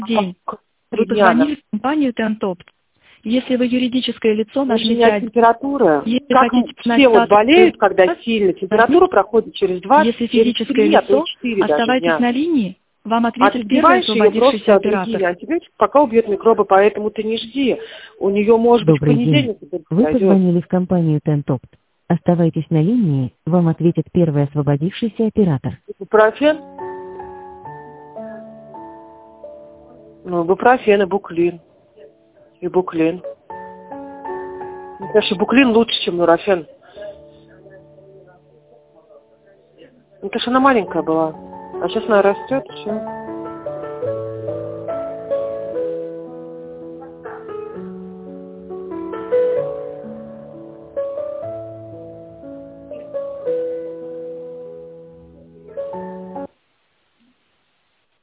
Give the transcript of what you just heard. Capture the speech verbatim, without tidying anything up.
день. Вы Три дня, позвонили в компанию Тентоп. Если вы юридическое лицо, У меня нажмите один. температура. Если Как хотите все знать вот статус болеют, когда своего сильно, температура проходит через два, Если через физическое три, а то и лицо, четыре даже оставайтесь дня. на линии, вам А ответит ты первый сбиваешь ее освободившийся просто оператор. другими антибиотиками, пока убьет микробы, поэтому ты не жди. У нее, может быть, в Добрый день. понедельник это Вы произойдет. позвонили в компанию Тентопт. Оставайтесь на линии, вам ответит первый освободившийся оператор. Ибупрофен? Ну, ибупрофен и буклин. И буклин. Ну, конечно, буклин лучше, чем нурофен. Ну, потому что она маленькая была. А сейчас она растет, все.